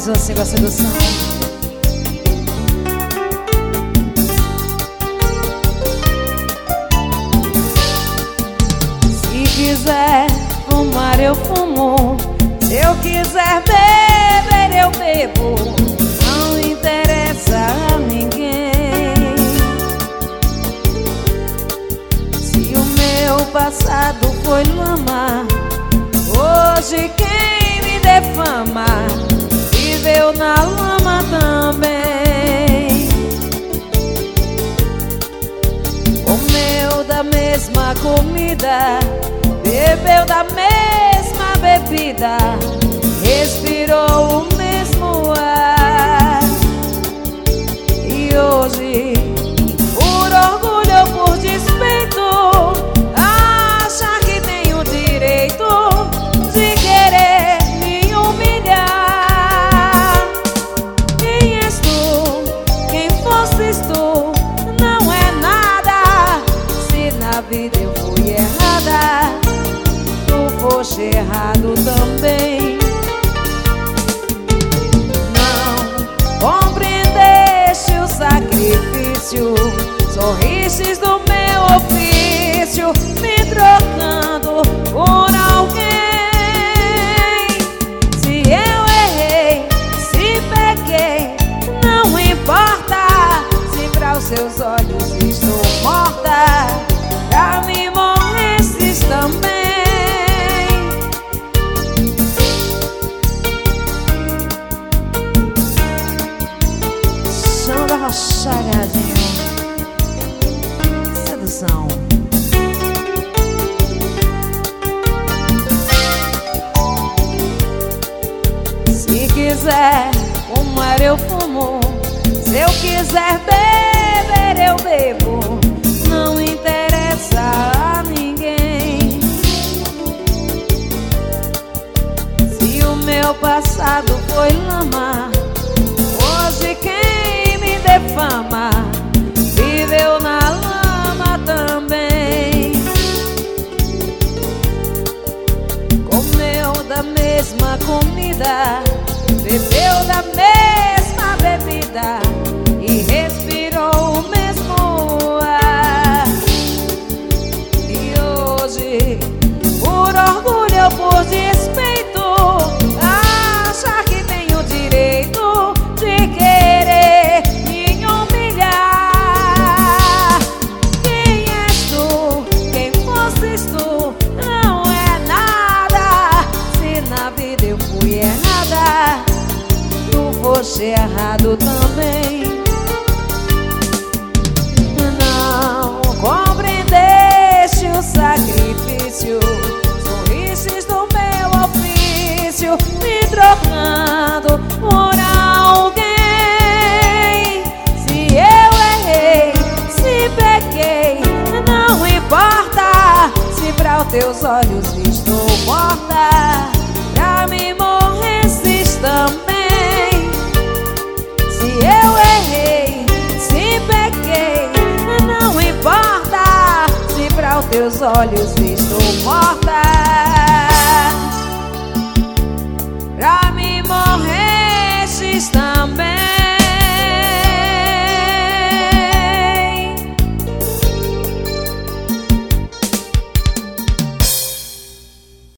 mais assim com a sedução. Se quiser fumar eu fumo, se eu quiser beber eu bebo, não interessa a ninguém. Se o meu passado foi lama, hoje quem me defama viveu na lama também. Comeu da mesma comida, bebeu da mesma bebida, respirou o mesmo ar. E hoje, por orgulho ou por despeito, acha que tem o direito de querer me humilhar. Quem és tu? Quem fosses tu? Não é nada. Se na vida eu fui errada, tu foste errado também. Não compreendeste o sacrifício, sorristes do meu ofício, me trocando por alguém. Se eu errei, se pequei, não importa. Se para os seus olhos estou morta, pra mim morresses também. Chama da chagadinho. Sedução. Se quiser fumar eu fumo, se eu quiser beber eu bebo, não interessa a ninguém. Se o meu passado foi lama, hoje quem me defama viveu na lama também. Comeu da mesma comida, bebeu da mesma bebida e respirou o mesmo ar. E hoje, por orgulho ou por despeito, acha que tem o direito de querer me humilhar. Quem és tu? Quem fosses tu? Não é nada. Se na vida eu fui errada, tu foste errado também. Não compreendeste o sacrifício, sorristes do meu ofício, me trocando por alguém. Se eu errei, se pequei, não importa. Se para os teus olhos estou morta, pra mim morresses também. Se eu errei, se pequei, não importa. Se para os teus olhos estou morta,